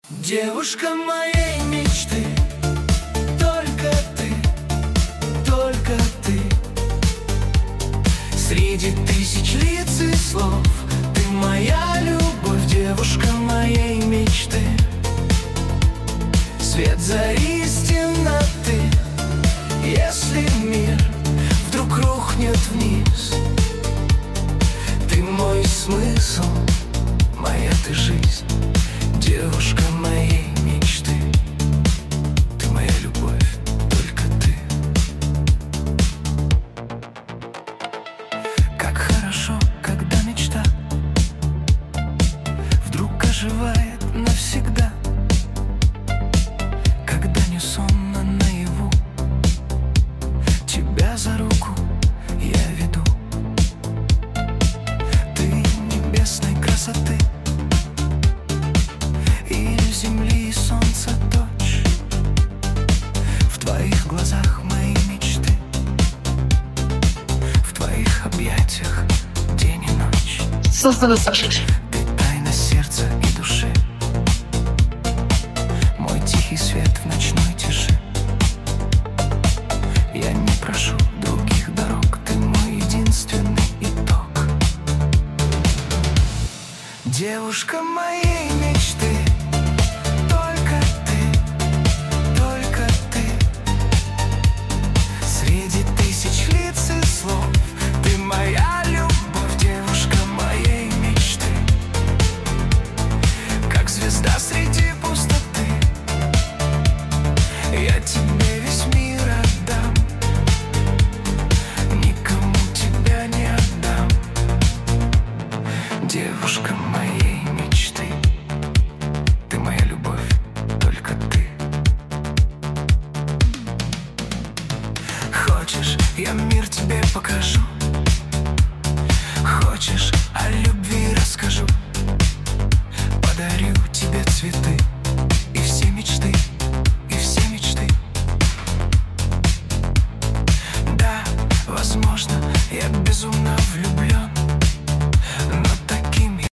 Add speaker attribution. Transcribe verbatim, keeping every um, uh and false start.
Speaker 1: Девушка моей мечты, только ты, только ты. Среди тысяч лиц и слов ты моя любовь, девушка моей мечты. Свет зари из темноты, если мир вдруг рухнет вниз, ты мой смысл, моя ты жизнь. Девушка моей мечты, ты моя любовь, только ты. Как хорошо, когда мечта вдруг оживает навсегда, когда не сонно наяву тебя за руку я веду. Ты небесной красоты, земли и солнца дочь. В твоих глазах мои мечты, в твоих объятиях день и ночь. Ты тайна сердца и души, мой тихий свет в ночной тиши. Я не прошу других дорог, ты мой единственный итог. Девушка моей мечты, ты моя любовь, девушка моей мечты. Как звезда среди пустоты, я тебе весь мир отдам, никому тебя не отдам. Девушка моей мечты, ты моя любовь, только ты. Хочешь, я мир тебе покажу? Хочешь, о любви расскажу? Подарю тебе цветы и все мечты, и все мечты. Да, возможно, я безумно влюблен,